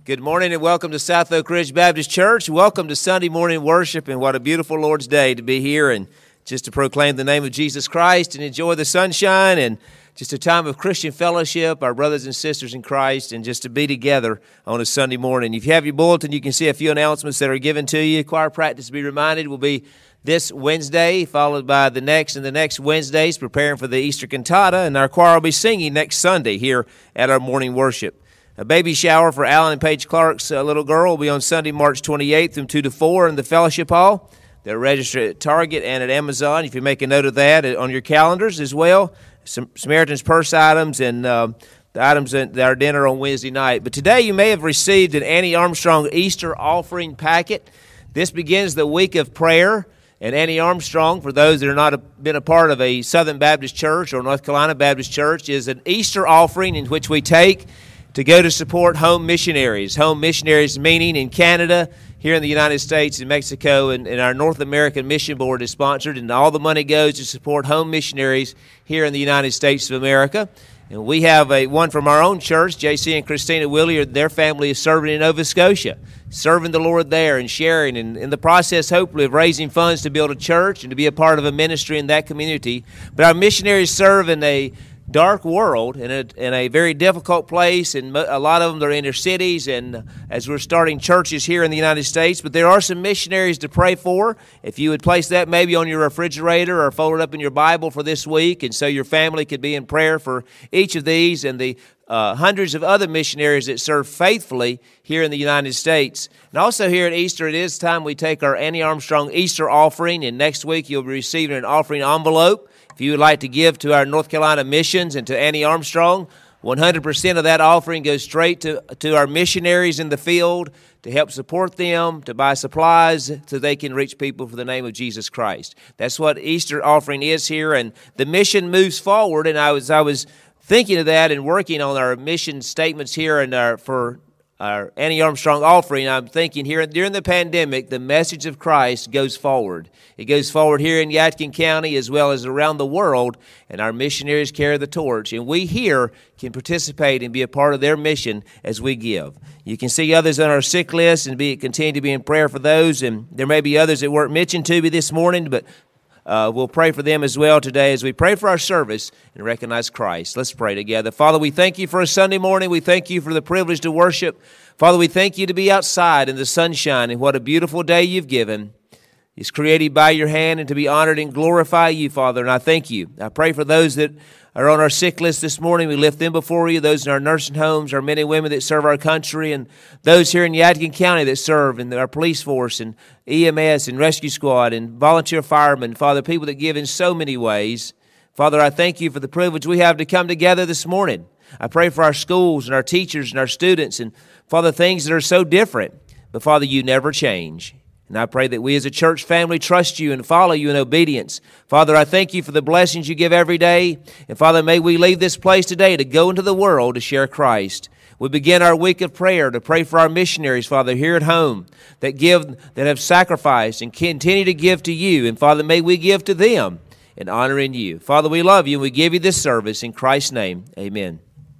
Good morning and welcome to South Oak Ridge Baptist Church. Welcome to Sunday morning worship, and what a beautiful Lord's Day to be here and just to proclaim the name of Jesus Christ and enjoy the sunshine and just a time of Christian fellowship, our brothers and sisters in Christ, and just to be together on a Sunday morning. If you have your bulletin, you can see a few announcements that are given to you. Choir practice, be reminded, will be this Wednesday, followed by the next and the next Wednesdays, preparing for the Easter cantata, and our choir will be singing next Sunday here at our morning worship. A baby shower for Alan and Paige Clark's little girl will be on Sunday, March 28th from 2 to 4 in the Fellowship Hall. They're registered at Target and at Amazon. If you make a note of that on your calendars as well, some Samaritan's Purse items and the items at our dinner on Wednesday night. But today you may have received an Annie Armstrong Easter offering packet. This begins the week of prayer. And Annie Armstrong, for those that are not been a part of a Southern Baptist Church or North Carolina Baptist Church, is an Easter offering in which we take to go to support home missionaries. Home missionaries meaning in Canada, here in the United States, and Mexico, and our North American Mission Board is sponsored, and all the money goes to support home missionaries here in the United States of America. And we have one from our own church, J.C. and Christina Williard. Their family is serving in Nova Scotia, serving the Lord there and sharing, and in the process, hopefully, of raising funds to build a church and to be a part of a ministry in that community. But our missionaries serve in a dark world, in a very difficult place, and a lot of them are inner cities, and as we're starting churches here in the United States. But there are some missionaries to pray for. If you would place that maybe on your refrigerator or fold it up in your Bible for this week, and so your family could be in prayer for each of these and the hundreds of other missionaries that serve faithfully here in the United States. And also here at Easter, it is time we take our Annie Armstrong Easter offering, and next week you'll be receiving an offering envelope. If you would like to give to our North Carolina missions and to Annie Armstrong, 100% of that offering goes straight to our missionaries in the field to help support them, to buy supplies so they can reach people for the name of Jesus Christ. That's what Easter offering is here, and the mission moves forward. And I was thinking of that and working on our mission statements here and for our Annie Armstrong offering. I'm thinking here during the pandemic, the message of Christ goes forward. It goes forward here in Yadkin County as well as around the world, and our missionaries carry the torch. And we here can participate and be a part of their mission as we give. You can see others on our sick list and continue to be in prayer for those. And there may be others that weren't mentioned to me this morning, but we'll pray for them as well today as we pray for our service and recognize Christ. Let's pray together. Father, we thank you for a Sunday morning. We thank you for the privilege to worship. Father, we thank you to be outside in the sunshine, and what a beautiful day you've given. It's created by your hand, and to be honored and glorify you, Father, and I thank you. I pray for those that are on our sick list this morning. We lift them before you, those in our nursing homes, our men and women that serve our country, and those here in Yadkin County that serve in our police force and EMS and rescue squad and volunteer firemen. Father, people that give in so many ways. Father, I thank you for the privilege we have to come together this morning. I pray for our schools and our teachers and our students, and Father, things that are so different. But Father, you never change. And I pray that we as a church family trust you and follow you in obedience. Father, I thank you for the blessings you give every day. And Father, may we leave this place today to go into the world to share Christ. We begin our week of prayer to pray for our missionaries, Father, here at home that have sacrificed and continue to give to you. And Father, may we give to them in honoring you. Father, we love you and we give you this service in Christ's name. Amen.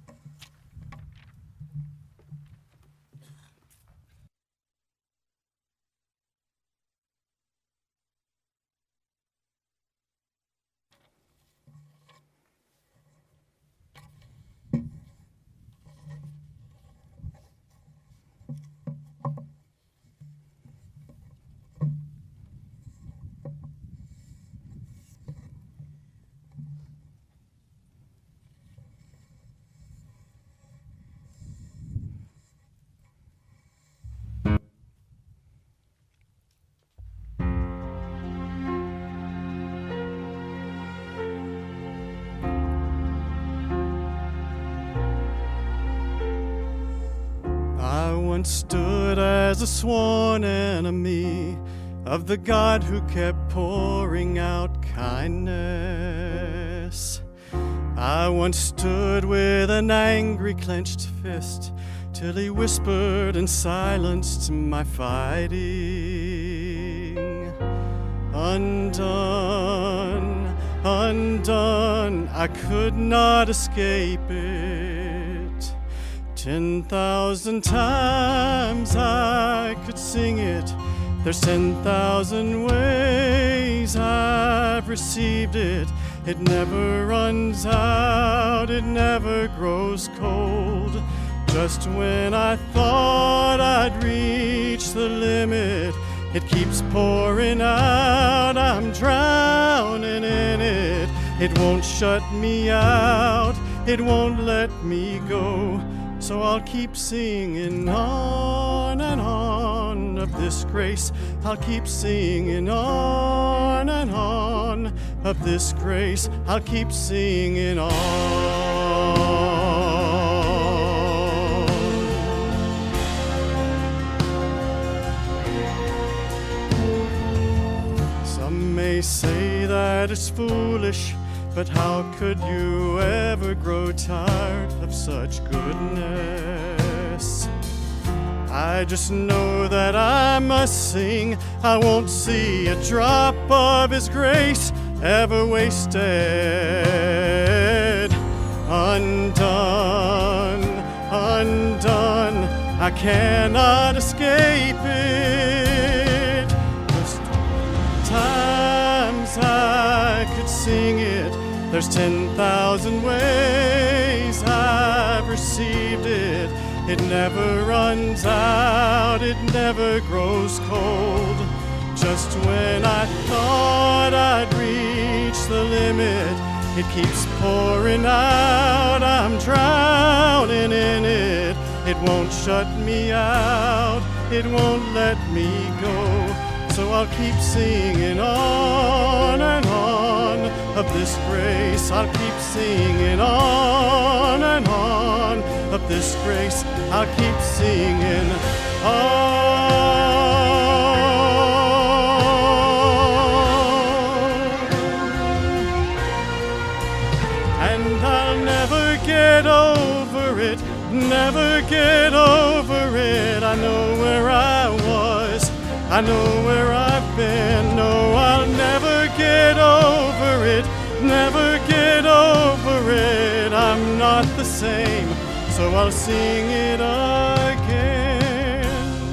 Stood as a sworn enemy of the God who kept pouring out kindness. I once stood with an angry clenched fist till he whispered and silenced my fighting. Undone, undone, I could not escape it. 10,000 times I could sing it. There's 10,000 ways I've received it. It never runs out, it never grows cold. Just when I thought I'd reached the limit, it keeps pouring out. I'm drowning in it. It won't shut me out, it won't let me go. So I'll keep singing on and on of this grace. I'll keep singing on and on of this grace. I'll keep singing on. Some may say that it's foolish, but how could you ever grow tired of such goodness? I just know that I must sing. I won't see a drop of His grace ever wasted. Undone, undone, I cannot escape it. Just times I could sing it. There's 10,000 ways I've received it. It never runs out, it never grows cold. Just when I thought I'd reached the limit, it keeps pouring out. I'm drowning in it. It won't shut me out, it won't let me go. So I'll keep singing on and on of this grace. I'll keep singing on and on of this grace. I'll keep singing on. And I'll never get over it, never get over it. I know where I was, I know where I've been. No, I'll never get over it, never get over it. I'm not the same, so I'll sing it again.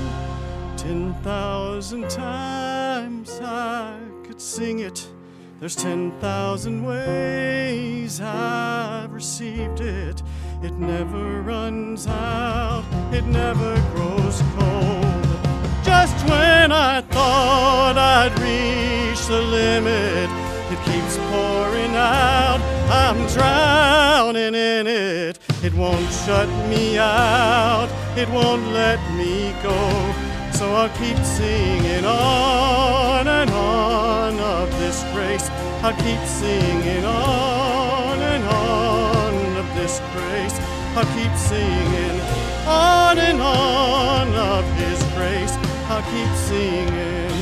10,000 times I could sing it. There's 10,000 ways I've received it. It never runs out, it never grows cold. Just when I thought I'd reached the limit, it keeps pouring out. I'm drowning in it. It won't shut me out, it won't let me go. So I'll keep singing on and on of this grace. I'll keep singing on and on of this grace. I'll keep singing on and on of His grace. I'll keep singing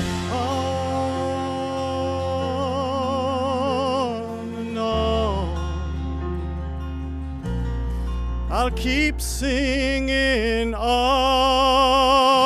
on and on. I'll keep singing on.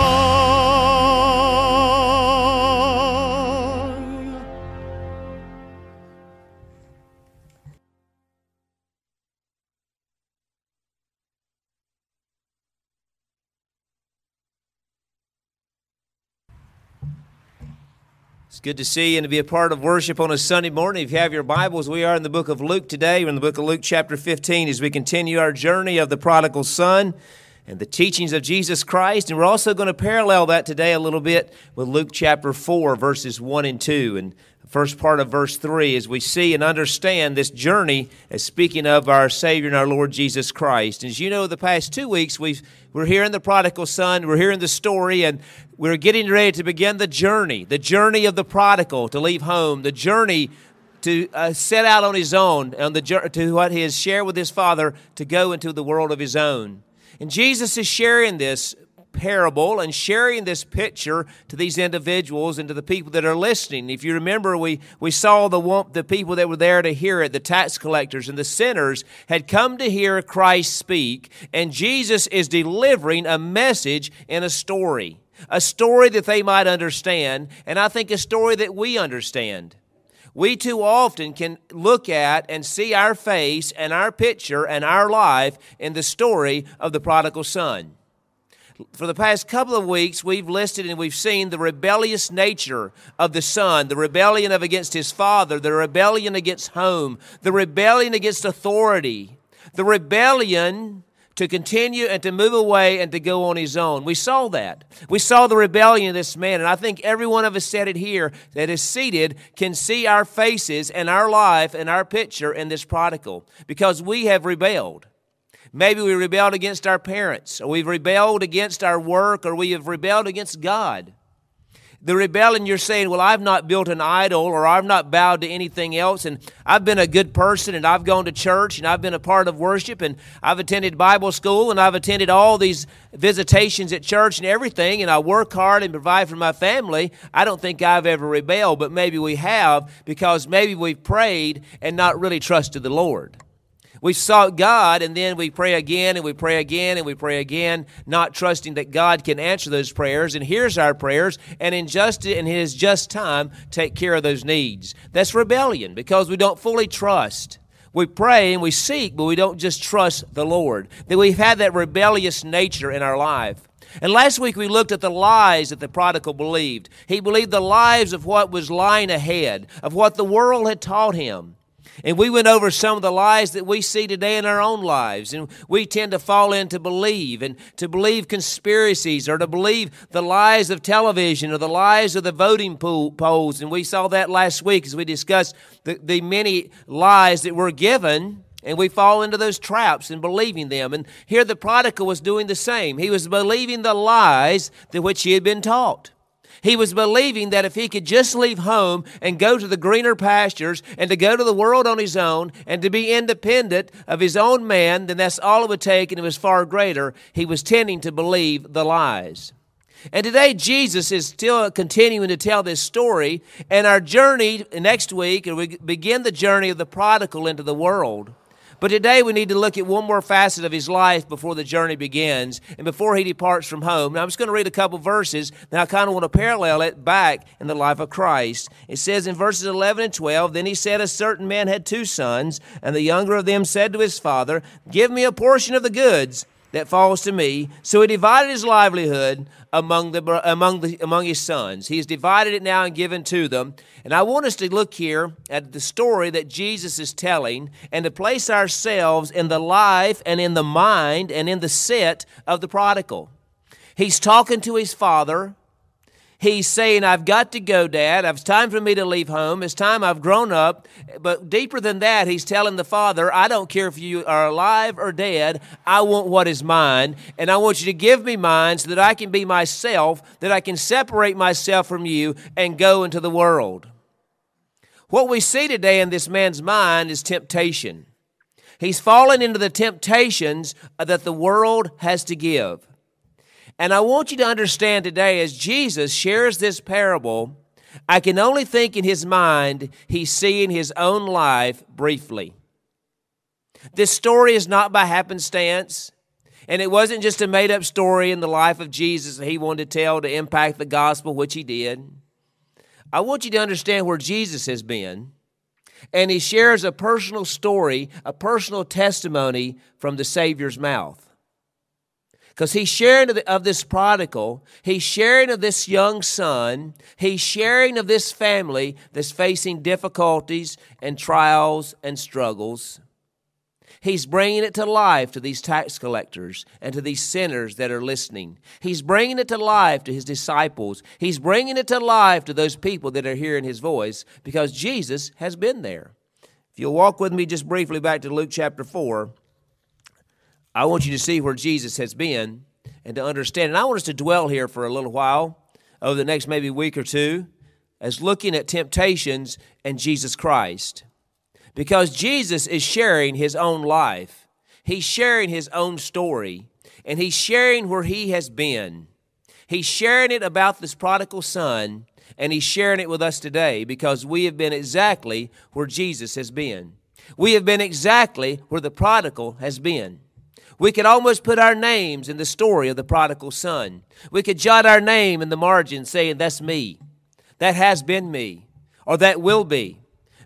It's good to see you and to be a part of worship on a Sunday morning. If you have your Bibles, we are in the book of Luke today. We're in the book of Luke chapter 15 as we continue our journey of the prodigal son and the teachings of Jesus Christ. And we're also going to parallel that today a little bit with Luke chapter 4, verses 1 and 2. And the first part of verse 3 as we see and understand this journey as speaking of our Savior and our Lord Jesus Christ. And as you know, the past 2 weeks, we're hearing the prodigal son, we're hearing the story, and we're getting ready to begin the journey of the prodigal to leave home, the journey to set out on his own, on to what he has shared with his father, to go into the world of his own. And Jesus is sharing this parable and sharing this picture to these individuals and to the people that are listening. If you remember, we saw the people that were there to hear it, the tax collectors and the sinners had come to hear Christ speak, and Jesus is delivering a message in a story that they might understand, and I think a story that we understand. We too often can look at and see our face and our picture and our life in the story of the prodigal son. For the past couple of weeks, we've listed and we've seen the rebellious nature of the son, the rebellion against his father, the rebellion against home, the rebellion against authority, the rebellion to continue and to move away and to go on his own. We saw that. We saw the rebellion of this man, and I think every one of us said it here that is seated can see our faces and our life and our picture in this prodigal because we have rebelled. Maybe we rebelled against our parents, or we've rebelled against our work, or we have rebelled against God. The rebellion, you're saying, well, I've not built an idol, or I've not bowed to anything else, and I've been a good person, and I've gone to church, and I've been a part of worship, and I've attended Bible school, and I've attended all these visitations at church and everything, and I work hard and provide for my family. I don't think I've ever rebelled, but maybe we have, because maybe we've prayed and not really trusted the Lord. We sought God, and then we pray again, and we pray again, and we pray again, not trusting that God can answer those prayers and hears our prayers, and in His just time, take care of those needs. That's rebellion, because we don't fully trust. We pray and we seek, but we don't just trust the Lord. That we've had that rebellious nature in our life. And last week we looked at the lies that the prodigal believed. He believed the lies of what was lying ahead, of what the world had taught him. And we went over some of the lies that we see today in our own lives. And we tend to fall in to believe conspiracies, or to believe the lies of television, or the lies of the voting polls. And we saw that last week as we discussed the many lies that were given, and we fall into those traps and believing them. And here the prodigal was doing the same. He was believing the lies that which he had been taught. He was believing that if he could just leave home and go to the greener pastures and to go to the world on his own and to be independent of his own man, then that's all it would take, and it was far greater. He was tending to believe the lies. And today Jesus is still continuing to tell this story, and our journey next week, and we begin the journey of the prodigal into the world. But today we need to look at one more facet of his life before the journey begins and before he departs from home. Now I'm just going to read a couple verses. Now I kind of want to parallel it back in the life of Christ. It says in verses 11 and 12, "Then he said, a certain man had 2 sons, and the younger of them said to his father, 'Give me a portion of the goods that falls to me.' So he divided his livelihood among his sons." He's divided it now and given to them. And I want us to look here at the story that Jesus is telling and to place ourselves in the life and in the mind and in the set of the prodigal. He's talking to his father. He's saying, "I've got to go, Dad. It's time for me to leave home. It's time I've grown up." But deeper than that, he's telling the father, "I don't care if you are alive or dead. I want what is mine, and I want you to give me mine so that I can be myself, that I can separate myself from you and go into the world." What we see today in this man's mind is temptation. He's fallen into the temptations that the world has to give. And I want you to understand today, as Jesus shares this parable, I can only think in his mind he's seeing his own life briefly. This story is not by happenstance, and it wasn't just a made-up story in the life of Jesus that he wanted to tell to impact the gospel, which he did. I want you to understand where Jesus has been, and he shares a personal story, a personal testimony from the Savior's mouth. Because he's sharing of this prodigal, he's sharing of this young son, he's sharing of this family that's facing difficulties and trials and struggles. He's bringing it to life to these tax collectors and to these sinners that are listening. He's bringing it to life to his disciples. He's bringing it to life to those people that are hearing his voice, because Jesus has been there. If you'll walk with me just briefly back to Luke chapter 4, I want you to see where Jesus has been and to understand. And I want us to dwell here for a little while over the next maybe week or two as looking at temptations and Jesus Christ. Because Jesus is sharing his own life. He's sharing his own story. And he's sharing where he has been. He's sharing it about this prodigal son, and he's sharing it with us today because we have been exactly where Jesus has been. We have been exactly where the prodigal has been. We could almost put our names in the story of the prodigal son. We could jot our name in the margin saying, "That's me. That has been me." Or "That will be."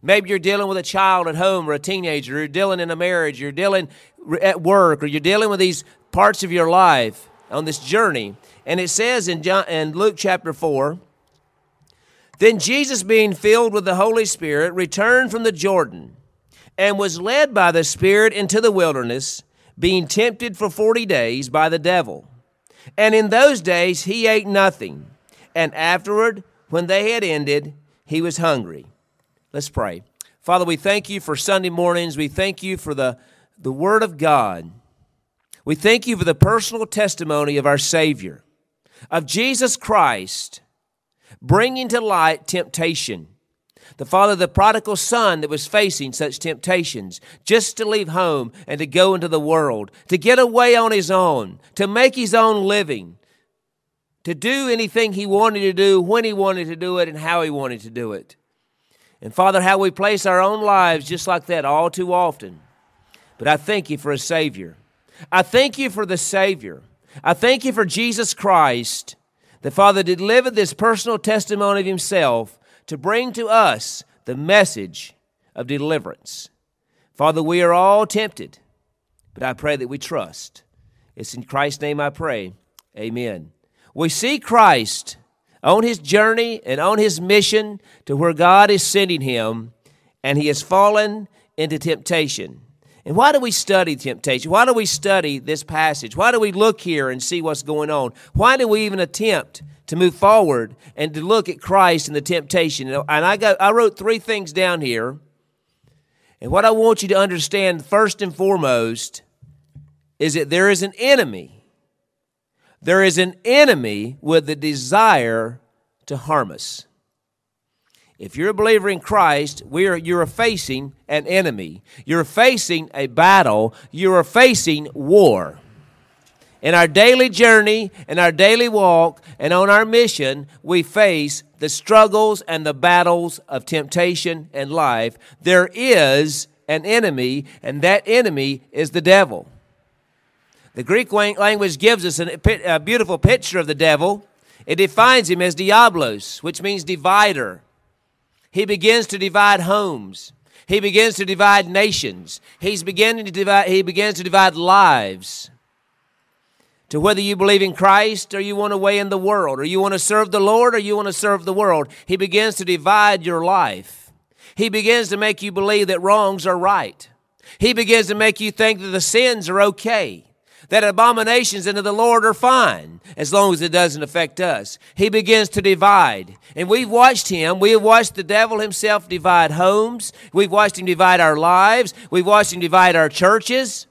Maybe you're dealing with a child at home or a teenager. You're dealing in a marriage. You're dealing at work, or you're dealing with these parts of your life on this journey. And it says in Luke chapter 4, "Then Jesus, being filled with the Holy Spirit, returned from the Jordan and was led by the Spirit into the wilderness, being tempted for 40 days by the devil. And in those days he ate nothing. And afterward, when they had ended, he was hungry." Let's pray. Father, we thank you for Sunday mornings. We thank you for the Word of God. We thank you for the personal testimony of our Savior, of Jesus Christ, bringing to light temptation. The prodigal son that was facing such temptations, just to leave home and to go into the world, to get away on his own, to make his own living, to do anything he wanted to do, when he wanted to do it, and how he wanted to do it. And Father, how we place our own lives just like that all too often. But I thank you for a Savior. I thank you for the Savior. I thank you for Jesus Christ, the Father delivered this personal testimony of himself to bring to us the message of deliverance. Father, we are all tempted, but I pray that we trust. It's in Christ's name I pray. Amen. We see Christ on his journey and on his mission to where God is sending him, and he has fallen into temptation. And why do we study temptation? Why do we study this passage? Why do we look here and see what's going on? Why do we even attempt to move forward and to look at Christ and the temptation? And I wrote 3 things down here. And what I want you to understand first and foremost is that there is an enemy. There is an enemy with the desire to harm us. If you're a believer in Christ, you're facing an enemy. You're facing a battle. You're facing war. In our daily journey, in our daily walk, and on our mission, we face the struggles and the battles of temptation and life. There is an enemy, and that enemy is the devil. The Greek language gives us a beautiful picture of the devil. It defines him as diablos, which means divider. He begins to divide homes. He begins to divide nations. He begins to divide lives. To whether you believe in Christ or you want to weigh in the world, or you want to serve the Lord or you want to serve the world, he begins to divide your life. He begins to make you believe that wrongs are right. He begins to make you think that the sins are okay, that abominations unto the Lord are fine, as long as it doesn't affect us. He begins to divide. And we have watched the devil himself divide homes. We've watched him divide our lives. We've watched him divide our churches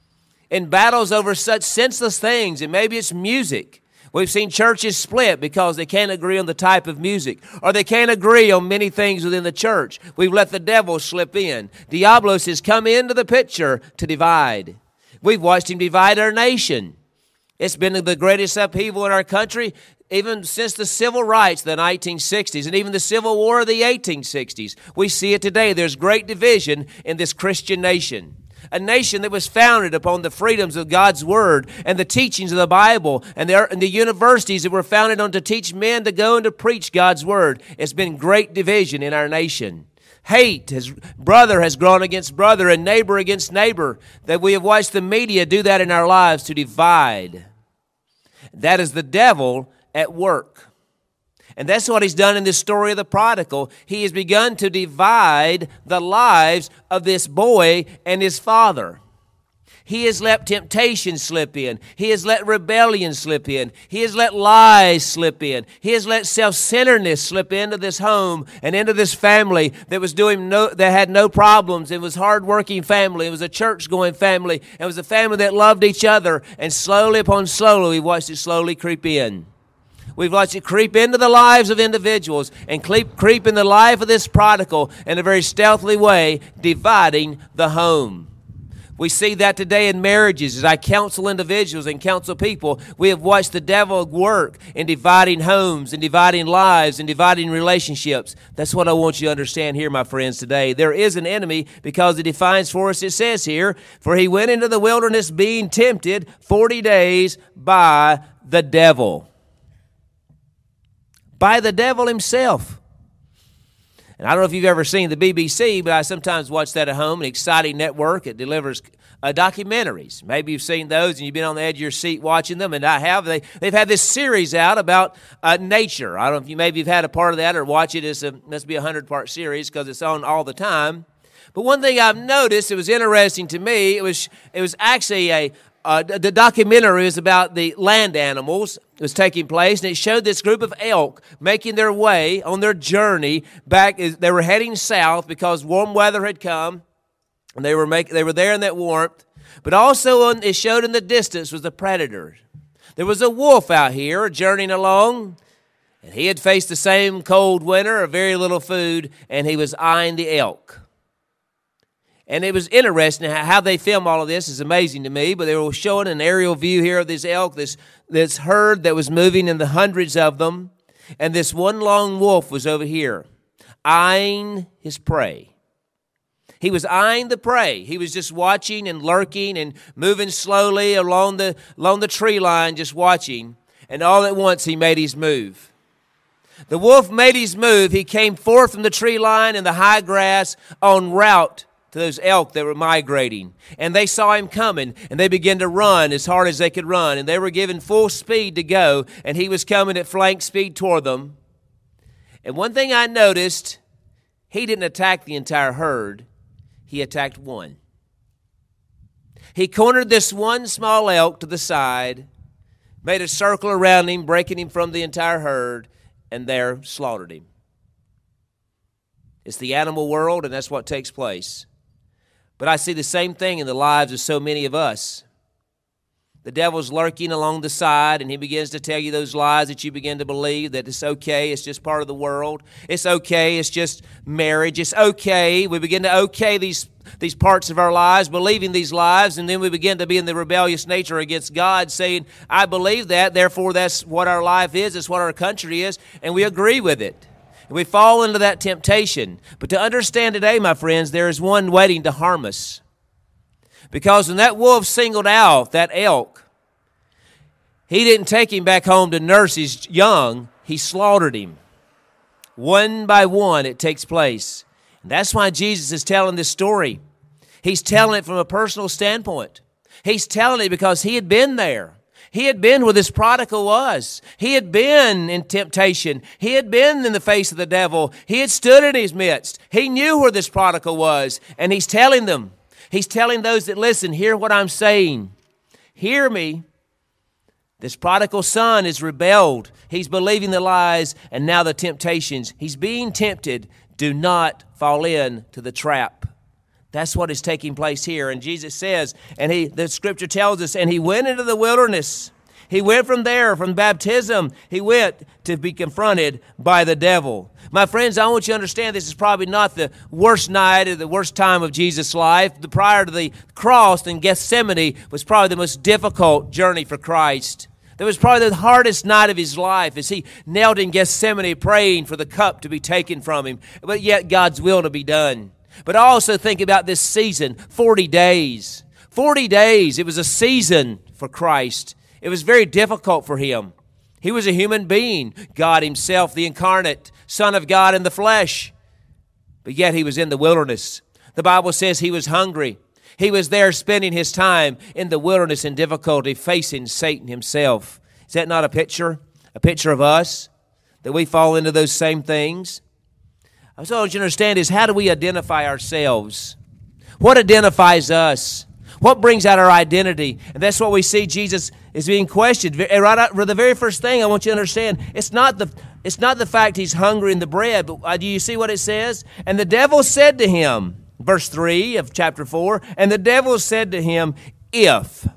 in battles over such senseless things. And maybe it's music. We've seen churches split because they can't agree on the type of music, or they can't agree on many things within the church. We've let the devil slip in. Diablos has come into the picture to divide. We've watched him divide our nation. It's been the greatest upheaval in our country even since the civil rights of the 1960s and even the Civil War of the 1860s. We see it today. There's great division in this Christian nation. A nation that was founded upon the freedoms of God's Word and the teachings of the Bible, and the universities that were founded on to teach men to go and to preach God's Word. It's been great division in our nation. Brother has grown against brother and neighbor against neighbor, that we have watched the media do that in our lives to divide. That is the devil at work. And that's what he's done in this story of the prodigal. He has begun to divide the lives of this boy and his father. He has let temptation slip in. He has let rebellion slip in. He has let lies slip in. He has let self-centeredness slip into this home and into this family that had no problems. It was a hard-working family. It was a church-going family. It was a family that loved each other. And slowly upon slowly, we watched it slowly creep in. We've watched it creep into the lives of individuals and creep in the life of this prodigal in a very stealthy way, dividing the home. We see that today in marriages. As I counsel individuals and counsel people, we have watched the devil work in dividing homes and dividing lives and dividing relationships. That's what I want you to understand here, my friends, today. There is an enemy because it defines for us, it says here, for he went into the wilderness being tempted 40 days by the devil. By the devil himself. And I don't know if you've ever seen the BBC, but I sometimes watch that at home, an exciting network. It delivers documentaries. Maybe you've seen those and you've been on the edge of your seat watching them, and I have. They've had this series out about nature. I don't know if maybe you've had a part of that or watch it. It must be a 100-part series because it's on all the time. But one thing I've noticed, it was interesting to me, it was actually the documentary was about the land animals that was taking place, and it showed this group of elk making their way on their journey back. They were heading south because warm weather had come, and they were there in that warmth. But also it showed in the distance was the predator. There was a wolf out here journeying along, and he had faced the same cold winter, very little food, and he was eyeing the elk. And it was interesting how they film all of this is amazing to me, but they were showing an aerial view here of this elk, this herd that was moving in the hundreds of them, and this one lone wolf was over here, eyeing his prey. He was eyeing the prey. He was just watching and lurking and moving slowly along the tree line, just watching, and all at once he made his move. The wolf made his move. He came forth from the tree line in the high grass en route to those elk that were migrating. And they saw him coming, and they began to run as hard as they could run. And they were given full speed to go, and he was coming at flank speed toward them. And one thing I noticed, he didn't attack the entire herd. He attacked one. He cornered this one small elk to the side, made a circle around him, breaking him from the entire herd, and there slaughtered him. It's the animal world, and that's what takes place. But I see the same thing in the lives of so many of us. The devil's lurking along the side, and he begins to tell you those lies that you begin to believe, that it's okay, it's just part of the world. It's okay, it's just marriage. It's okay. We begin to okay these parts of our lives, believing these lies, and then we begin to be in the rebellious nature against God, saying, I believe that, therefore that's what our life is, it's what our country is, and we agree with it. We fall into that temptation. But to understand today, my friends, there is one waiting to harm us. Because when that wolf singled out that elk, he didn't take him back home to nurse his young. He slaughtered him. One by one it takes place. And that's why Jesus is telling this story. He's telling it from a personal standpoint. He's telling it because he had been there. He had been where this prodigal was. He had been in temptation. He had been in the face of the devil. He had stood in his midst. He knew where this prodigal was, and he's telling them. He's telling those that listen, hear what I'm saying. Hear me. This prodigal son is rebelled. He's believing the lies and now the temptations. He's being tempted. Do not fall into the trap. That's what is taking place here. And Jesus says, and the scripture tells us, and he went into the wilderness. He went from there, from baptism, he went to be confronted by the devil. My friends, I want you to understand this is probably not the worst night or the worst time of Jesus' life. Prior to the cross in Gethsemane was probably the most difficult journey for Christ. That was probably the hardest night of his life as he knelt in Gethsemane praying for the cup to be taken from him, but yet God's will to be done. But I also think about this season, 40 days. 40 days, it was a season for Christ. It was very difficult for him. He was a human being, God himself, the incarnate Son of God in the flesh. But yet he was in the wilderness. The Bible says he was hungry. He was there spending his time in the wilderness in difficulty, facing Satan himself. Is that not a picture of us, that we fall into those same things? So what you understand is, how do we identify ourselves? What identifies us? What brings out our identity? And that's what we see Jesus is being questioned. Right out, the very first thing I want you to understand, it's not the fact he's hungry in the bread, but do you see what it says? And the devil said to him, verse 3 of chapter 4, and the devil said to him, if.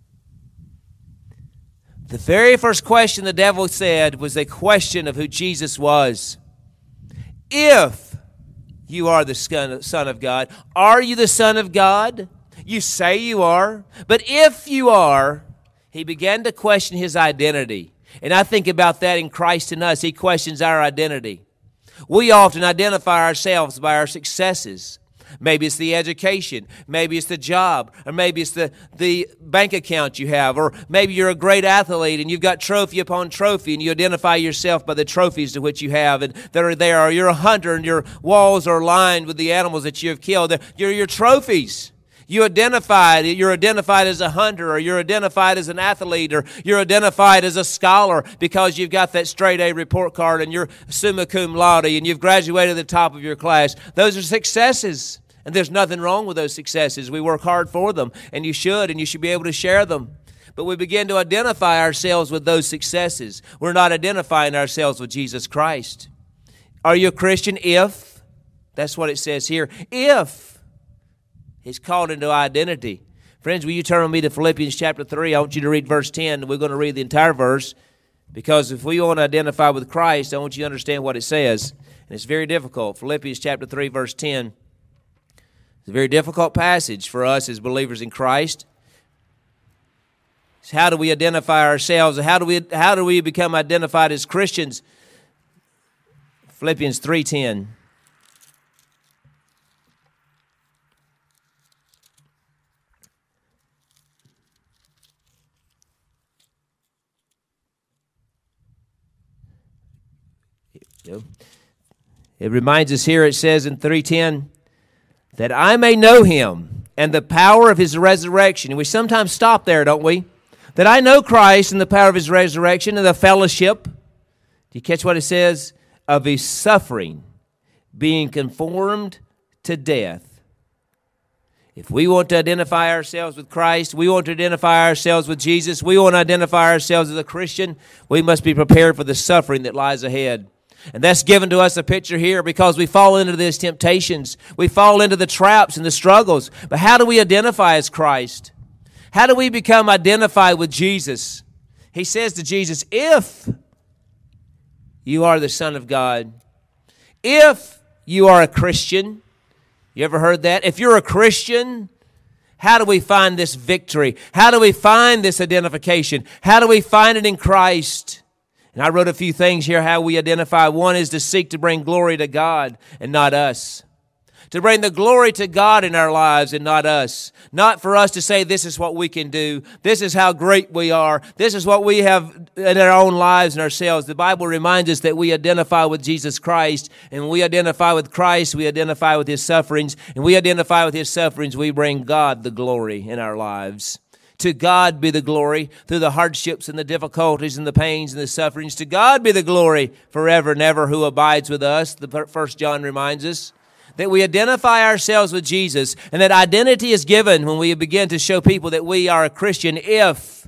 The very first question the devil said was a question of who Jesus was. If you are the Son of God, are you the Son of God? You say you are. But if you are, he began to question his identity. And I think about that in Christ in us. He questions our identity. We often identify ourselves by our successes, Maybe it's the education. Maybe it's the job. Or maybe it's the bank account you have. Or maybe you're a great athlete and you've got trophy upon trophy and you identify yourself by the trophies to which you have and that are there. Or you're a hunter and your walls are lined with the animals that you have killed. You're your trophies. You're identified as a hunter, or you're identified as an athlete, or you're identified as a scholar because you've got that straight A report card and you're summa cum laude and you've graduated at the top of your class. Those are successes, and there's nothing wrong with those successes. We work hard for them, and you should be able to share them. But we begin to identify ourselves with those successes. We're not identifying ourselves with Jesus Christ. Are you a Christian? If. That's what it says here. If. He's called into identity. Friends, will you turn with me to Philippians chapter 3? I want you to read verse 10. We're going to read the entire verse because if we want to identify with Christ, I want you to understand what it says. And it's very difficult. Philippians chapter 3, verse 10. It's a very difficult passage for us as believers in Christ. It's how do we identify ourselves? How do we become identified as Christians? Philippians 3:10. It reminds us here, it says in 3:10, that I may know him and the power of his resurrection. And we sometimes stop there, don't we? That I know Christ and the power of his resurrection and the fellowship. Do you catch what it says? Of his suffering, being conformed to death. If we want to identify ourselves with Christ, we want to identify ourselves with Jesus, we want to identify ourselves as a Christian, we must be prepared for the suffering that lies ahead. And that's given to us a picture here because we fall into these temptations. We fall into the traps and the struggles. But how do we identify as Christ? How do we become identified with Jesus? He says to Jesus, if you are the Son of God, if you are a Christian, you ever heard that? If you're a Christian, how do we find this victory? How do we find this identification? How do we find it in Christ? And I wrote a few things here how we identify. One is to seek to bring glory to God and not us. To bring the glory to God in our lives and not us. Not for us to say this is what we can do. This is how great we are. This is what we have in our own lives and ourselves. The Bible reminds us that we identify with Jesus Christ. And when we identify with Christ, we identify with his sufferings. And we identify with his sufferings, we bring God the glory in our lives. To God be the glory through the hardships and the difficulties and the pains and the sufferings. To God be the glory forever and ever who abides with us. The 1 John reminds us that we identify ourselves with Jesus and that identity is given when we begin to show people that we are a Christian if.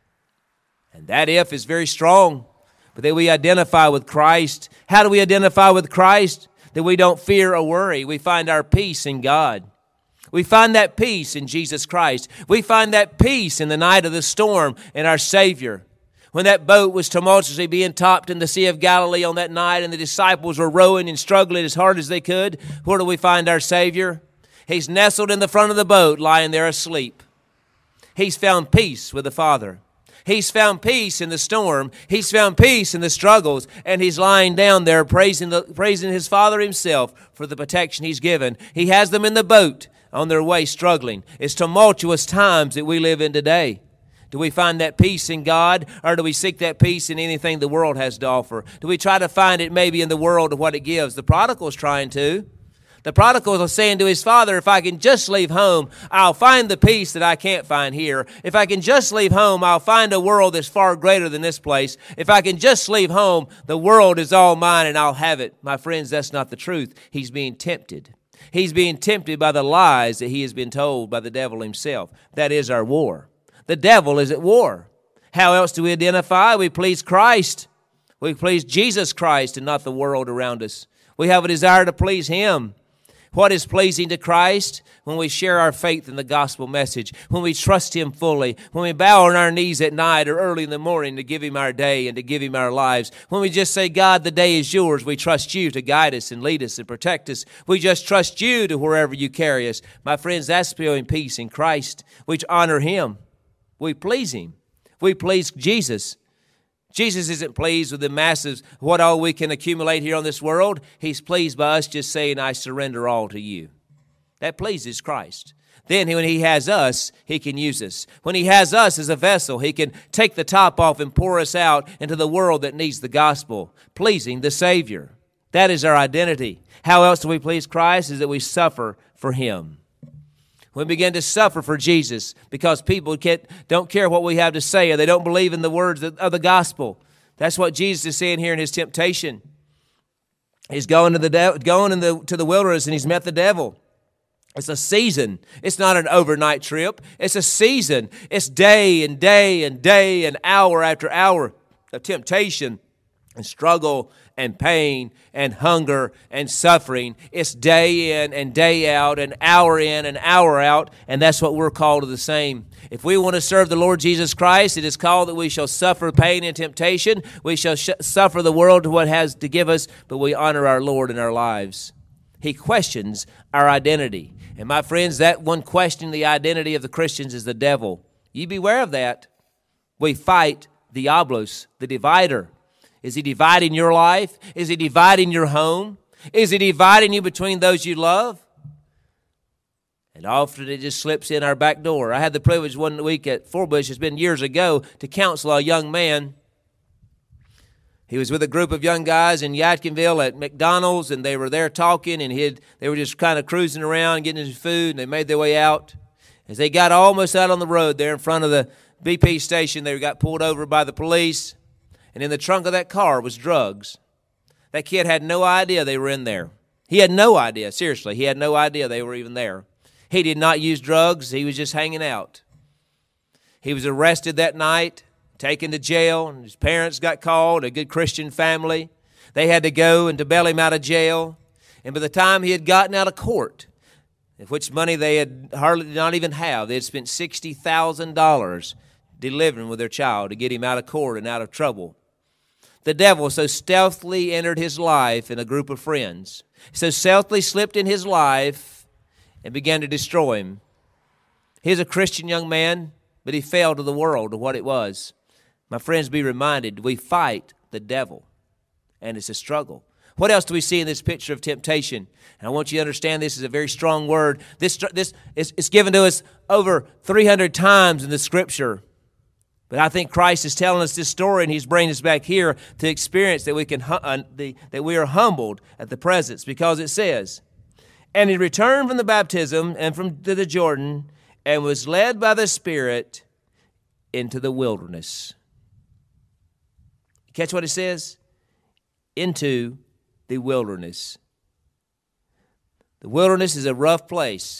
And that if is very strong, but that we identify with Christ. How do we identify with Christ? That we don't fear or worry. We find our peace in God. We find that peace in Jesus Christ. We find that peace in the night of the storm in our Savior. When that boat was tumultuously being topped in the Sea of Galilee on that night and the disciples were rowing and struggling as hard as they could, where do we find our Savior? He's nestled in the front of the boat, lying there asleep. He's found peace with the Father. He's found peace in the storm. He's found peace in the struggles. And he's lying down there praising his Father himself for the protection he's given. He has them in the boat on their way struggling. It's tumultuous times that we live in today. Do we find that peace in God, or do we seek that peace in anything the world has to offer? Do we try to find it maybe in the world of what it gives? The prodigal's trying to. The prodigal is saying to his father, if I can just leave home, I'll find the peace that I can't find here. If I can just leave home, I'll find a world that's far greater than this place. If I can just leave home, the world is all mine and I'll have it. My friends, that's not the truth. He's being tempted. He's being tempted by the lies that he has been told by the devil himself. That is our war. The devil is at war. How else do we identify? We please Christ. We please Jesus Christ and not the world around us. We have a desire to please him. What is pleasing to Christ? When we share our faith in the gospel message, when we trust him fully, when we bow on our knees at night or early in the morning to give him our day and to give him our lives, when we just say, God, the day is yours, we trust you to guide us and lead us and protect us. We just trust you to wherever you carry us. My friends, that's feeling peace in Christ. We honor him. We please him. We please Jesus. Jesus isn't pleased with the masses, what all we can accumulate here on this world. He's pleased by us just saying, I surrender all to you. That pleases Christ. Then when He has us, He can use us. When He has us as a vessel, He can take the top off and pour us out into the world that needs the gospel, pleasing the Savior. That is our identity. How else do we please Christ? Is that we suffer for Him. We begin to suffer for Jesus because people don't care what we have to say, or they don't believe in the words of the gospel. That's what Jesus is saying here in His temptation. He's going to the wilderness, and He's met the devil. It's a season. It's not an overnight trip. It's a season. It's day and day and day and hour after hour of temptation and struggle and pain and hunger and suffering. It's day in and day out and hour in and hour out, and that's what we're called to the same. If we want to serve the Lord Jesus Christ, it is called that we shall suffer pain and temptation. We shall suffer the world to what it has to give us, but we honor our Lord in our lives. He questions our identity. And my friends, that one questioning the identity of the Christians is the devil. You beware of that. We fight Diablos, the divider. Is he dividing your life? Is he dividing your home? Is he dividing you between those you love? And often it just slips in our back door. I had the privilege one week at Forbush, it's been years ago, to counsel a young man. He was with a group of young guys in Yadkinville at McDonald's, and they were there talking, and they were just kind of cruising around, getting his food, and they made their way out. As they got almost out on the road there in front of the BP station, they got pulled over by the police. And in the trunk of that car was drugs. That kid had no idea they were in there. He had no idea, seriously. He had no idea they were even there. He did not use drugs. He was just hanging out. He was arrested that night, taken to jail, and his parents got called, a good Christian family. They had to go and to bail him out of jail. And by the time he had gotten out of court, which money they had hardly not even have, they had spent $60,000 delivering with their child to get him out of court and out of trouble. The devil so stealthily entered his life in a group of friends, so stealthily slipped in his life and began to destroy him. He's a Christian young man, but he fell to the world, to what it was. My friends, be reminded, we fight the devil, and it's a struggle. What else do we see in this picture of temptation? And I want you to understand this is a very strong word. This is given to us over 300 times in the Scripture. But I think Christ is telling us this story, and He's bringing us back here to experience that we are humbled at the presence, because it says, "And He returned from the baptism and from the Jordan, and was led by the Spirit into the wilderness." Catch what it says? Into the wilderness. The wilderness is a rough place.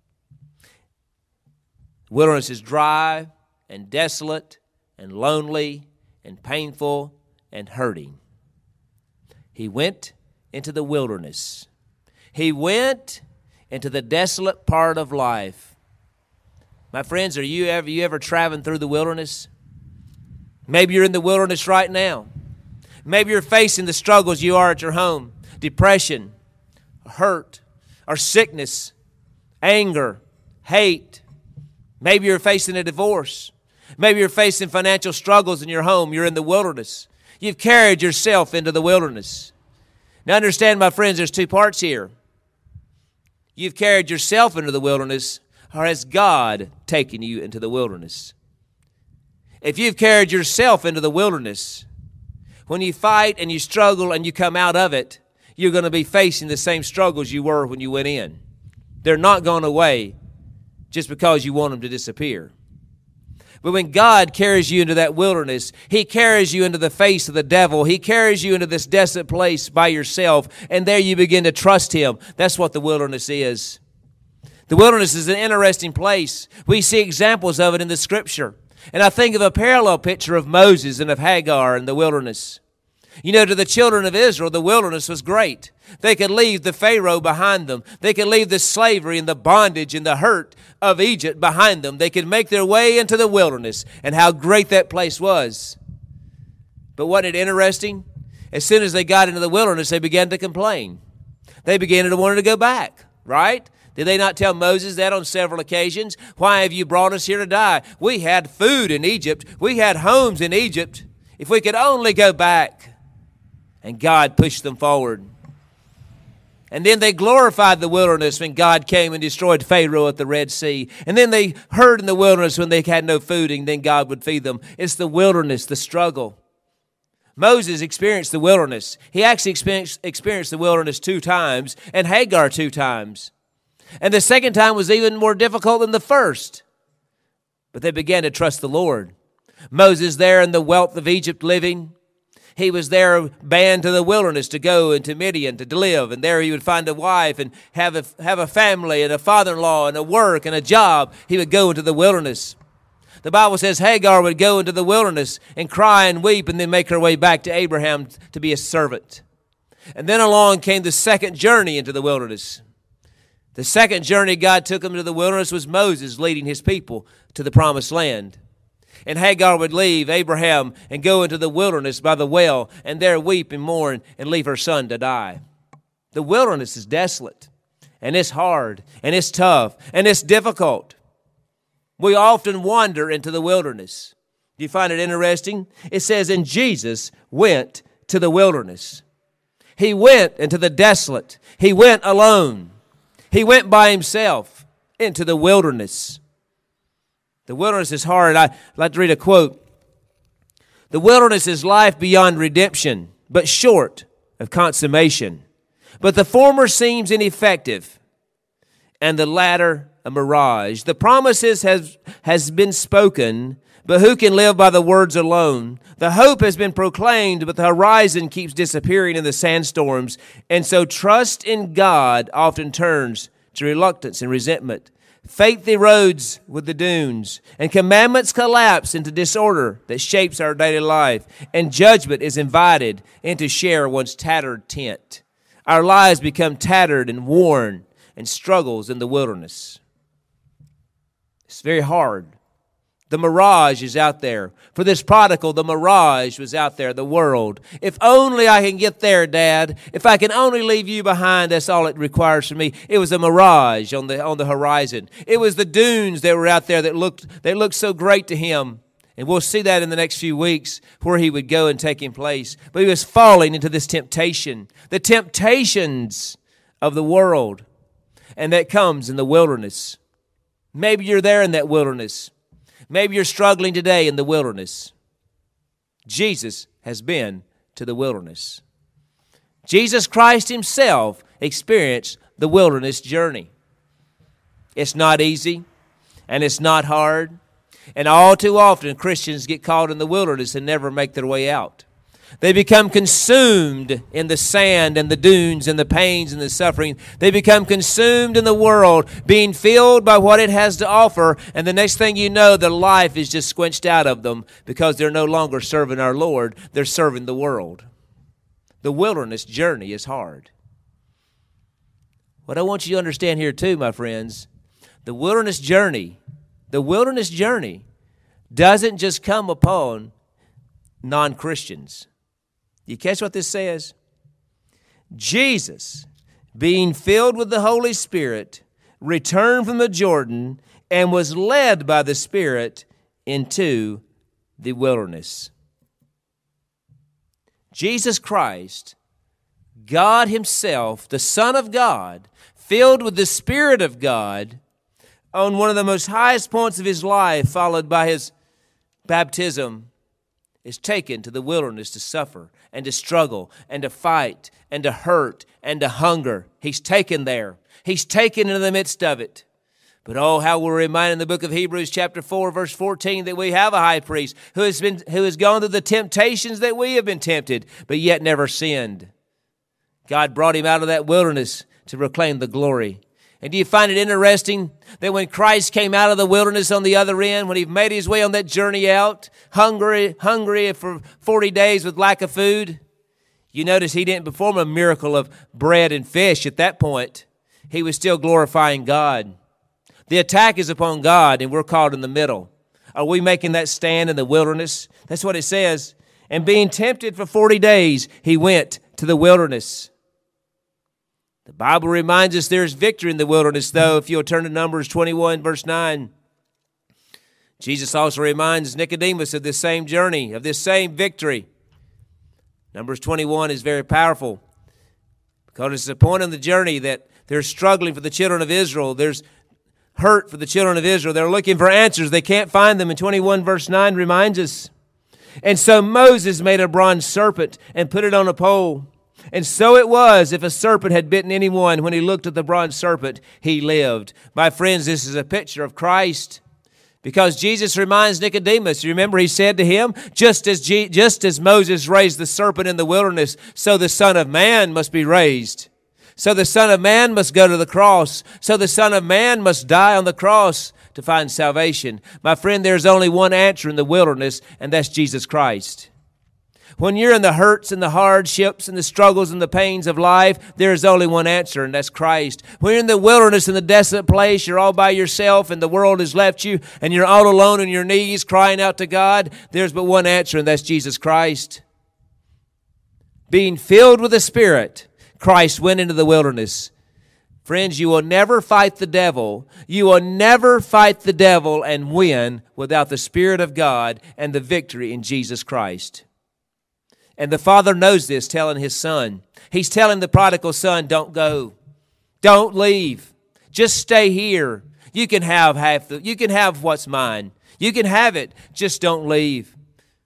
The wilderness is dry and desolate and lonely and painful and hurting. He went into the wilderness. He went into the desolate part of life. My friends, are you ever traveling through the wilderness? Maybe you're in the wilderness right now. Maybe you're facing the struggles you are at your home. Depression, hurt, or sickness, anger, hate. Maybe you're facing a divorce. Maybe you're facing financial struggles in your home. You're in the wilderness. You've carried yourself into the wilderness. Now understand, my friends, there's two parts here. You've carried yourself into the wilderness, or has God taken you into the wilderness? If you've carried yourself into the wilderness, when you fight and you struggle and you come out of it, you're going to be facing the same struggles you were when you went in. They're not going away just because you want them to disappear. But when God carries you into that wilderness, He carries you into the face of the devil. He carries you into this desolate place by yourself, and there you begin to trust Him. That's what the wilderness is. The wilderness is an interesting place. We see examples of it in the Scripture. And I think of a parallel picture of Moses and of Hagar in the wilderness. You know, to the children of Israel, the wilderness was great. They could leave the Pharaoh behind them. They could leave the slavery and the bondage and the hurt of Egypt behind them. They could make their way into the wilderness, and how great that place was. But wasn't it interesting? As soon as they got into the wilderness, they began to complain. They began to want to go back, right? Did they not tell Moses that on several occasions? Why have you brought us here to die? We had food in Egypt. We had homes in Egypt. If we could only go back. And God pushed them forward. And then they glorified the wilderness when God came and destroyed Pharaoh at the Red Sea. And then they heard in the wilderness when they had no food, and then God would feed them. It's the wilderness, the struggle. Moses experienced the wilderness. He actually experienced the wilderness 2 times, and Hagar 2 times. And the second time was even more difficult than the first. But they began to trust the Lord. Moses there in the wealth of Egypt living. He was there banned to the wilderness to go into Midian to live. And there he would find a wife and have a family and a father-in-law and a work and a job. He would go into the wilderness. The Bible says Hagar would go into the wilderness and cry and weep and then make her way back to Abraham to be a servant. And then along came the second journey into the wilderness. The second journey God took him to the wilderness was Moses leading his people to the promised land. And Hagar would leave Abraham and go into the wilderness by the well and there weep and mourn and leave her son to die. The wilderness is desolate, and it's hard, and it's tough, and it's difficult. We often wander into the wilderness. Do you find it interesting? It says, and Jesus went to the wilderness. He went into the desolate. He went alone. He went by himself into the wilderness. The wilderness is hard. I'd like to read a quote. The wilderness is life beyond redemption, but short of consummation. But the former seems ineffective, and the latter a mirage. The promises has been spoken, but who can live by the words alone? The hope has been proclaimed, but the horizon keeps disappearing in the sandstorms. And so trust in God often turns to reluctance and resentment. Faith erodes with the dunes, and commandments collapse into disorder that shapes our daily life, and judgment is invited in to share one's tattered tent. Our lives become tattered and worn, and struggles in the wilderness. It's very hard. The mirage is out there. For this prodigal, the mirage was out there, the world. If only I can get there, Dad. If I can only leave you behind, that's all it requires from me. It was a mirage on the horizon. It was the dunes that were out there that looked so great to him. And we'll see that in the next few weeks where he would go and take him place. But he was falling into this temptation, the temptations of the world. And that comes in the wilderness. Maybe you're there in that wilderness. Maybe you're struggling today in the wilderness. Jesus has been to the wilderness. Jesus Christ himself experienced the wilderness journey. It's not easy, and it's not hard. And all too often, Christians get caught in the wilderness and never make their way out. They become consumed in the sand and the dunes and the pains and the suffering. They become consumed in the world, being filled by what it has to offer. And the next thing you know, their life is just squenched out of them because they're no longer serving our Lord. They're serving the world. The wilderness journey is hard. What I want you to understand here too, my friends, the wilderness journey doesn't just come upon non-Christians. You catch what this says? Jesus, being filled with the Holy Spirit, returned from the Jordan and was led by the Spirit into the wilderness. Jesus Christ, God himself, the Son of God, filled with the Spirit of God, on one of the most highest points of his life, followed by his baptism, is taken to the wilderness to suffer and to struggle and to fight and to hurt and to hunger. He's taken there. He's taken into the midst of it. But oh, how we're reminded in the book of Hebrews chapter 4, verse 14, that we have a high priest who has gone through the temptations that we have been tempted, but yet never sinned. God brought him out of that wilderness to proclaim the glory. And do you find it interesting that when Christ came out of the wilderness on the other end, when he made his way on that journey out, hungry for 40 days with lack of food, you notice he didn't perform a miracle of bread and fish at that point. He was still glorifying God. The attack is upon God, and we're caught in the middle. Are we making that stand in the wilderness? That's what it says. And being tempted for 40 days, he went to the wilderness. The Bible reminds us there's victory in the wilderness, though. If you'll turn to Numbers 21, verse 9. Jesus also reminds Nicodemus of this same journey, of this same victory. Numbers 21 is very powerful Because it's a point in the journey that there's struggling for the children of Israel. There's hurt for the children of Israel. They're looking for answers. They can't find them. And 21 verse 9 reminds us. And so Moses made a bronze serpent and put it on a pole. And so it was, if a serpent had bitten anyone, when he looked at the bronze serpent, he lived. My friends, this is a picture of Christ. Because Jesus reminds Nicodemus, you remember he said to him, just as Moses raised the serpent in the wilderness, so the Son of Man must be raised. So the Son of Man must go to the cross. So the Son of Man must die on the cross to find salvation. My friend, there's only one answer in the wilderness, and that's Jesus Christ. When you're in the hurts and the hardships and the struggles and the pains of life, there is only one answer, and that's Christ. When you're in the wilderness, in the desolate place, you're all by yourself and the world has left you, and you're all alone on your knees crying out to God, there's but one answer, and that's Jesus Christ. Being filled with the Spirit, Christ went into the wilderness. Friends, you will never fight the devil. You will never fight the devil and win without the Spirit of God and the victory in Jesus Christ. And the Father knows this, telling His Son. He's telling the prodigal son, don't go. Don't leave. Just stay here. You can have you can have what's mine. You can have it. Just don't leave.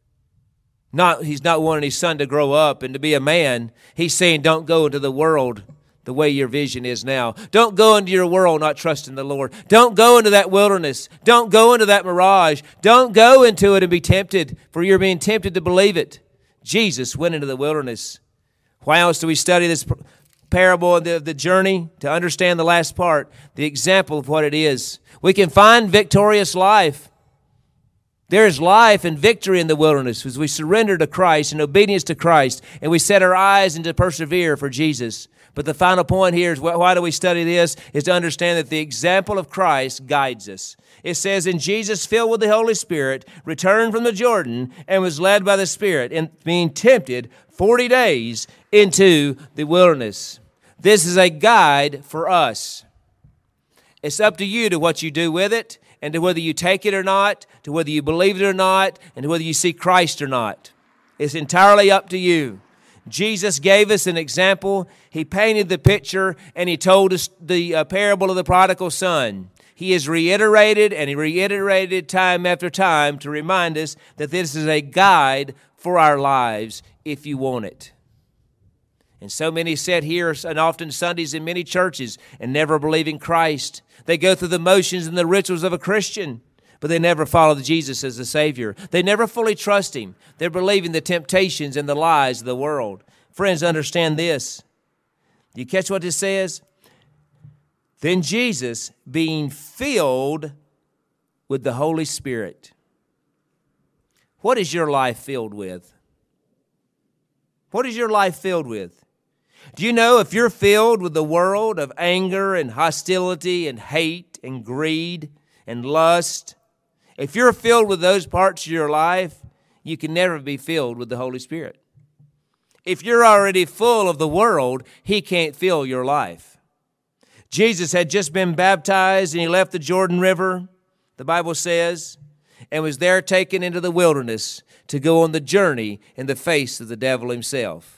He's not wanting his son to grow up and to be a man. He's saying, don't go into the world the way your vision is now. Don't go into your world not trusting the Lord. Don't go into that wilderness. Don't go into that mirage. Don't go into it and be tempted, for you're being tempted to believe it. Jesus went into the wilderness. Why else do we study this parable of the journey? To understand the last part, the example of what it is. We can find victorious life. There is life and victory in the wilderness as we surrender to Christ and obedience to Christ, and we set our eyes and to persevere for Jesus. But the final point here is, why do we study this? Is to understand that the example of Christ guides us. It says, and Jesus, filled with the Holy Spirit, returned from the Jordan and was led by the Spirit, and being tempted 40 days into the wilderness. This is a guide for us. It's up to you to what you do with it, and to whether you take it or not, to whether you believe it or not, and to whether you see Christ or not. It's entirely up to you. Jesus gave us an example. He painted the picture, and He told us the parable of the prodigal son. He has reiterated, and He reiterated time after time to remind us that this is a guide for our lives if you want it. And so many sit here, and often Sundays in many churches, and never believe in Christ. They go through the motions and the rituals of a Christian, but they never follow Jesus as the Savior. They never fully trust Him. They're believing the temptations and the lies of the world. Friends, understand this. Do you catch what this says? Then Jesus, being filled with the Holy Spirit. What is your life filled with? What is your life filled with? Do you know if you're filled with the world of anger and hostility and hate and greed and lust, if you're filled with those parts of your life, you can never be filled with the Holy Spirit. If you're already full of the world, He can't fill your life. Jesus had just been baptized and He left the Jordan River, the Bible says, and was there taken into the wilderness to go on the journey in the face of the devil himself.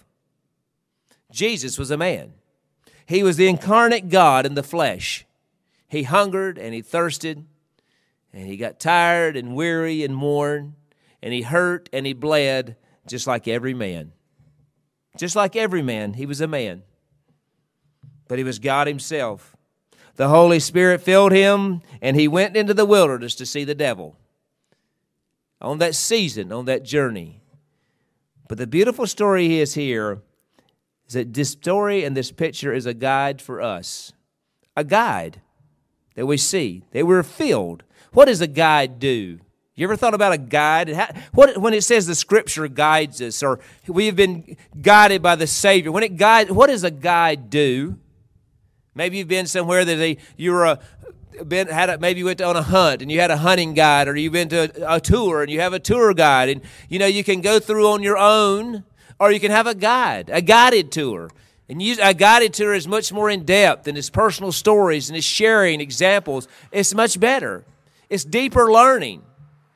Jesus was a man. He was the incarnate God in the flesh. He hungered and He thirsted, and He got tired and weary and worn, and He hurt and He bled just like every man. Just like every man, He was a man. But He was God Himself. The Holy Spirit filled Him, and He went into the wilderness to see the devil. On that season, on that journey. But the beautiful story is here is that this story and this picture is a guide for us. A guide that we see, that we're filled. What does a guide do? You ever thought about a guide? When it says the Scripture guides us, or we have been guided by the Savior, when it guides, what does a guide do? Maybe you've been somewhere that maybe you went on a hunt and you had a hunting guide, or you've been to a tour and you have a tour guide, and you can go through on your own, or you can have a guided tour. And a guided tour is much more in depth, and it's personal stories and it's sharing examples. It's much better. It's deeper learning.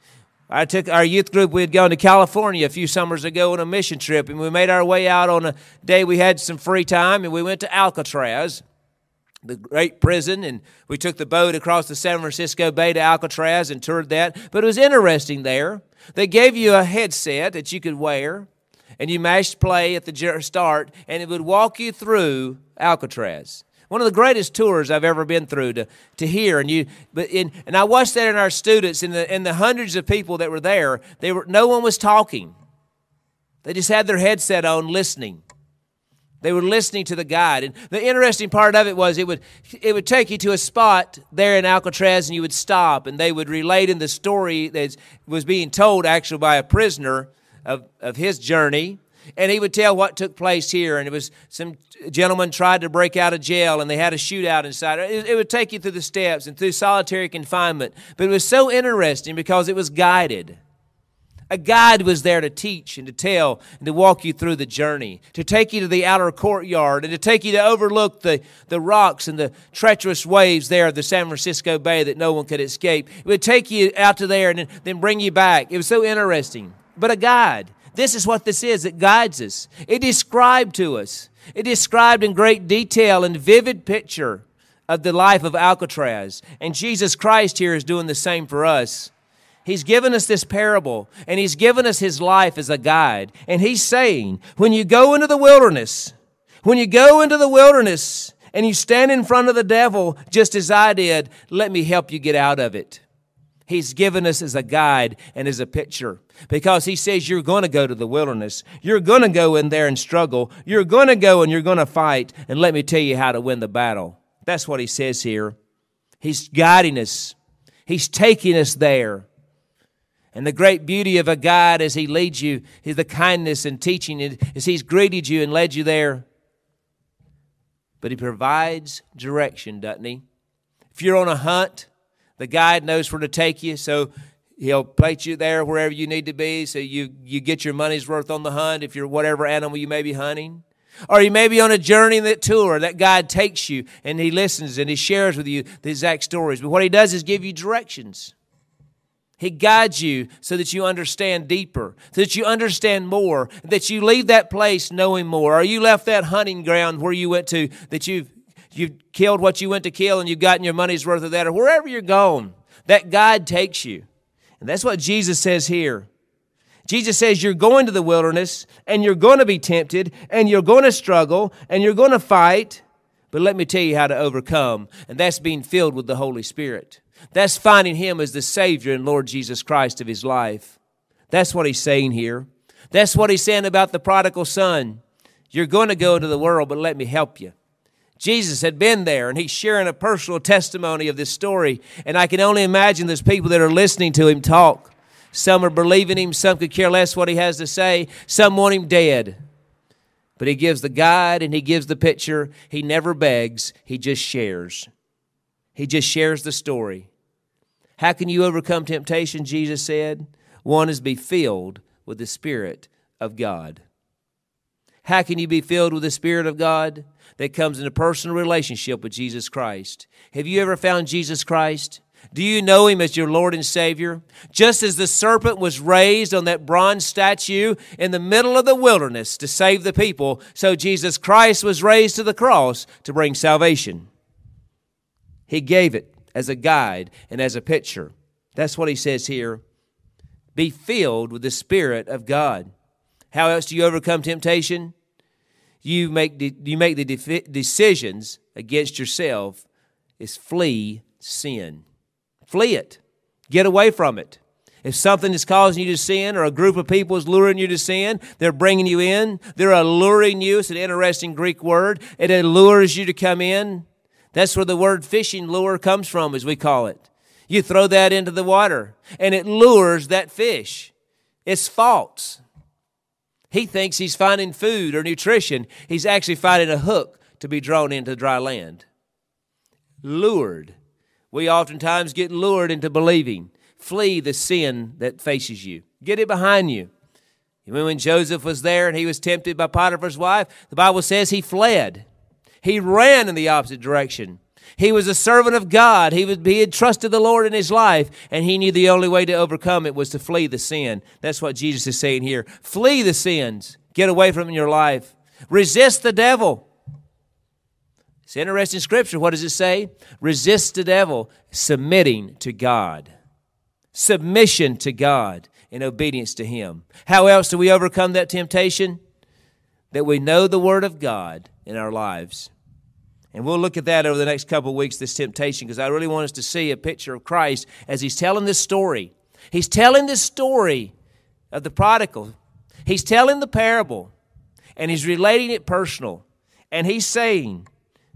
I took our youth group. We had gone to California a few summers ago on a mission trip, and we made our way out on a day we had some free time, and we went to Alcatraz, the great prison, and we took the boat across the San Francisco Bay to Alcatraz and toured that. But it was interesting there. They gave you a headset that you could wear, and you mashed play at the start, and it would walk you through Alcatraz. One of the greatest tours I've ever been through to hear, and I watched that in our students, and the hundreds of people that were there. No one was talking. They just had their headset on, listening. They were listening to the guide, and the interesting part of it was it would take you to a spot there in Alcatraz, and you would stop, and they would relate in the story that was being told actually by a prisoner of his journey. And he would tell what took place here, and it was some gentleman tried to break out of jail, and they had a shootout inside. It would take you through the steps and through solitary confinement. But it was so interesting because it was guided. A guide was there to teach and to tell and to walk you through the journey, to take you to the outer courtyard and to take you to overlook the rocks and the treacherous waves there of the San Francisco Bay that no one could escape. It would take you out to there and then bring you back. It was so interesting. But a guide. This is what this is. It guides us. It described to us. It described in great detail and vivid picture of the life of Alcatraz. And Jesus Christ here is doing the same for us. He's given us this parable, and He's given us His life as a guide. And He's saying, when you go into the wilderness and you stand in front of the devil just as I did, let me help you get out of it. He's given us as a guide and as a picture because He says you're going to go to the wilderness. You're going to go in there and struggle. You're going to go and you're going to fight, and let me tell you how to win the battle. That's what He says here. He's guiding us. He's taking us there. And the great beauty of a guide as he leads you is the kindness and teaching as He's greeted you and led you there. But He provides direction, doesn't He? If you're on a hunt, the guide knows where to take you, so he'll place you there wherever you need to be so you get your money's worth on the hunt if you're whatever animal you may be hunting. Or you may be on a journey, that tour, that guide takes you and he listens and he shares with you the exact stories. But what he does is give you directions. He guides you so that you understand deeper, so that you understand more, that you leave that place knowing more. Or you left that hunting ground where you went to, that you've killed what you went to kill and you've gotten your money's worth of that, or wherever you're going, that guide takes you. And that's what Jesus says here. Jesus says you're going to the wilderness and you're going to be tempted and you're going to struggle and you're going to fight, but let me tell you how to overcome, and that's being filled with the Holy Spirit. That's finding Him as the Savior and Lord Jesus Christ of His life. That's what He's saying here. That's what He's saying about the prodigal son. You're going to go into the world, but let me help you. Jesus had been there, and He's sharing a personal testimony of this story. And I can only imagine there's people that are listening to Him talk. Some are believing Him. Some could care less what He has to say. Some want Him dead. But He gives the guide, and He gives the picture. He never begs. He just shares. He just shares the story. How can you overcome temptation, Jesus said? One is be filled with the Spirit of God. How can you be filled with the Spirit of God? That comes in a personal relationship with Jesus Christ. Have you ever found Jesus Christ? Do you know Him as your Lord and Savior? Just as the serpent was raised on that bronze statue in the middle of the wilderness to save the people, so Jesus Christ was raised to the cross to bring salvation. He gave it as a guide and as a picture. That's what He says here. Be filled with the Spirit of God. How else do you overcome temptation? You make the decisions against yourself is flee sin. Flee it. Get away from it. If something is causing you to sin or a group of people is luring you to sin, they're bringing you in. They're alluring you. It's an interesting Greek word. It allures you to come in. That's where the word fishing lure comes from, as we call it. You throw that into the water, and it lures that fish. It's false. He thinks he's finding food or nutrition. He's actually finding a hook to be drawn into dry land. Lured. We oftentimes get lured into believing. Flee the sin that faces you. Get it behind you. When Joseph was there and he was tempted by Potiphar's wife, the Bible says he fled. He ran in the opposite direction. He was a servant of God. He had trusted the Lord in his life, and he knew the only way to overcome it was to flee the sin. That's what Jesus is saying here. Flee the sins. Get away from them in your life. Resist the devil. It's interesting scripture. What does it say? Resist the devil, submitting to God. Submission to God and obedience to him. How else do we overcome that temptation? That we know the Word of God in our lives. And we'll look at that over the next couple of weeks, this temptation, because I really want us to see a picture of Christ as he's telling this story. He's telling this story of the prodigal. He's telling the parable, and he's relating it personal. And he's saying,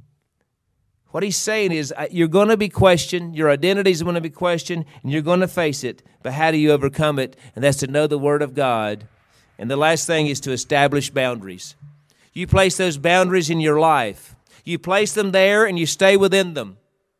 what he's saying is, you're going to be questioned, your identity is going to be questioned, and you're going to face it. But how do you overcome it? And that's to know the Word of God. And the last thing is to establish boundaries. You place those boundaries in your life. You place them there and you stay within them.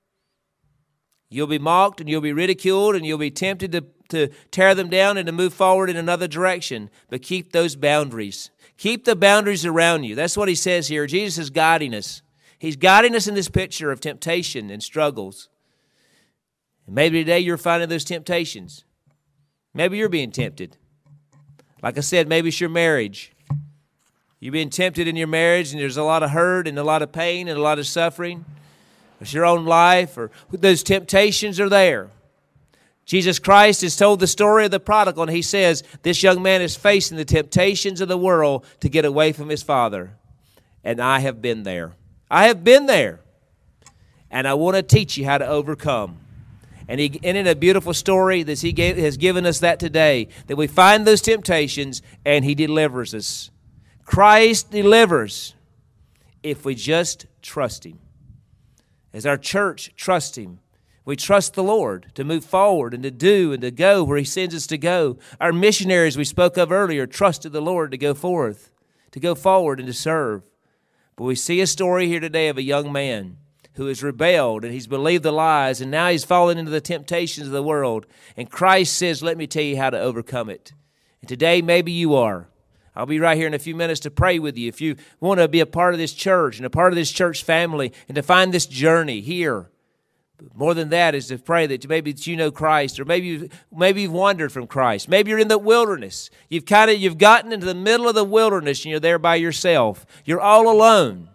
You'll be mocked and you'll be ridiculed and you'll be tempted to tear them down and to move forward in another direction. But keep those boundaries. Keep the boundaries around you. That's what he says here. Jesus is guiding us. He's guiding us in this picture of temptation and struggles. And maybe today you're finding those temptations. Maybe you're being tempted. Like I said, maybe it's your marriage. You've been tempted in your marriage, and there's a lot of hurt and a lot of pain and a lot of suffering. It's your own life, or those temptations are there. Jesus Christ has told the story of the prodigal, and he says this young man is facing the temptations of the world to get away from his father. And I have been there. I have been there. And I want to teach you how to overcome. And he ended a beautiful story that has given us that today, that we find those temptations and he delivers us. Christ delivers if we just trust him. As our church trusts him, we trust the Lord to move forward and to do and to go where he sends us to go. Our missionaries we spoke of earlier trusted the Lord to go forth, to go forward and to serve. But we see a story here today of a young man who has rebelled and he's believed the lies and now he's fallen into the temptations of the world. And Christ says, let me tell you how to overcome it. And today maybe you are. I'll be right here in a few minutes to pray with you. If you want to be a part of this church and a part of this church family and to find this journey here, more than that is to pray that maybe you know Christ, or maybe you've wandered from Christ. Maybe you're in the wilderness. You've gotten into the middle of the wilderness and you're there by yourself. You're all alone.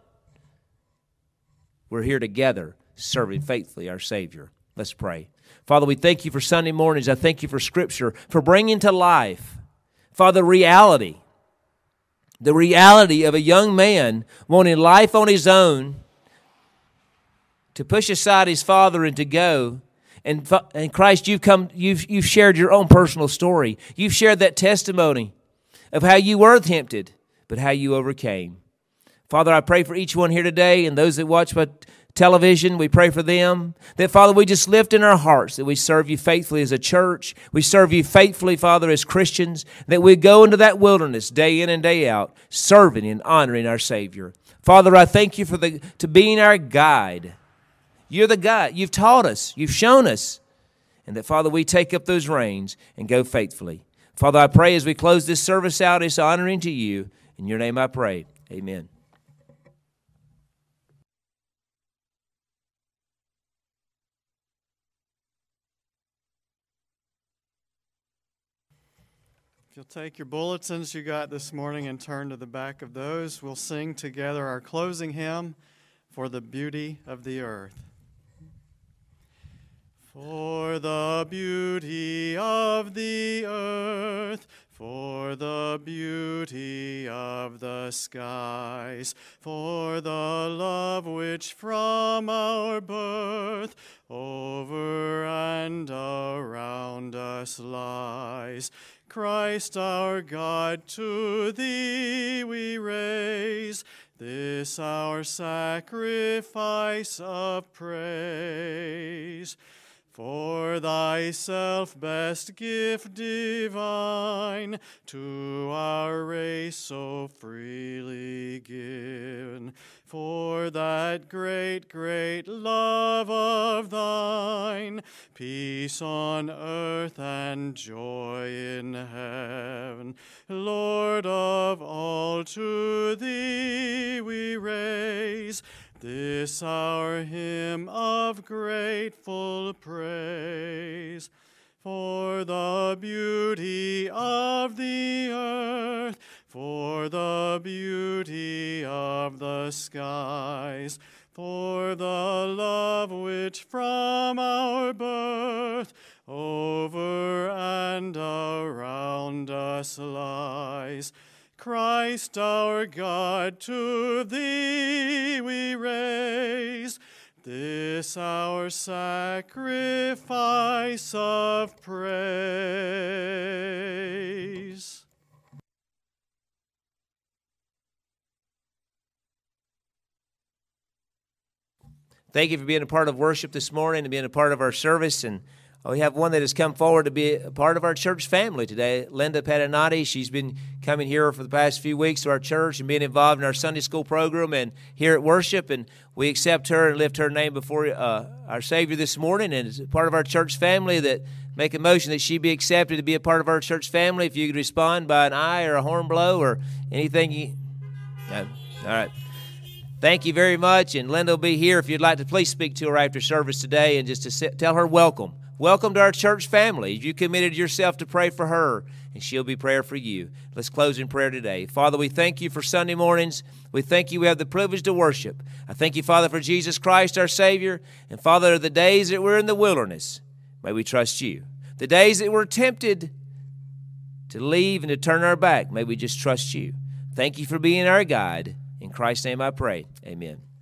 We're here together serving faithfully our Savior. Let's pray. Father, we thank you for Sunday mornings. I thank you for Scripture, for bringing to life, Father, reality. The reality of a young man wanting life on his own, to push aside his father and to go. And Christ, you've shared your own personal story. You've shared that testimony of how you were tempted, but how you overcame. Father, I pray for each one here today and those that watch by television. We pray for them. That, Father, we just lift in our hearts that we serve you faithfully as a church. We serve you faithfully, Father, as Christians. That we go into that wilderness day in and day out, serving and honoring our Savior. Father, I thank you to being our guide. You're the guide. You've taught us. You've shown us. And that, Father, we take up those reins and go faithfully. Father, I pray as we close this service out, it's honoring to you. In your name I pray. Amen. If you'll take your bulletins you got this morning and turn to the back of those, we'll sing together our closing hymn, For the Beauty of the Earth. For the beauty of the earth, for the beauty of the skies, for the love which from our birth over and around us lies. Christ our God, to thee we raise this our sacrifice of praise. For thyself best gift divine, to our race so freely given, for that great, great love of thine, peace on earth and joy in heaven. Lord of all, to thee we raise This our hymn of grateful praise, for the beauty of the earth, for the beauty of the skies, for the love which from our birth over and around us lies. Christ our God, to thee we raise this our sacrifice of praise. Thank you for being a part of worship this morning and being a part of our service. And we have one that has come forward to be a part of our church family today, Linda Patinati. She's been coming here for the past few weeks to our church and being involved in our Sunday school program and here at worship. And we accept her and lift her name before our Savior this morning. And as part of our church family, that make a motion that she be accepted to be a part of our church family. If you could respond by an aye or a horn blow or anything. No. All right. Thank you very much, and Linda will be here if you'd like to please speak to her after service today and just to tell her welcome. Welcome to our church family. You committed yourself to pray for her, and she'll be praying for you. Let's close in prayer today. Father, we thank you for Sunday mornings. We thank you we have the privilege to worship. I thank you, Father, for Jesus Christ, our Savior. And, Father, the days that we're in the wilderness, may we trust you. The days that we're tempted to leave and to turn our back, may we just trust you. Thank you for being our guide. In Christ's name I pray. Amen.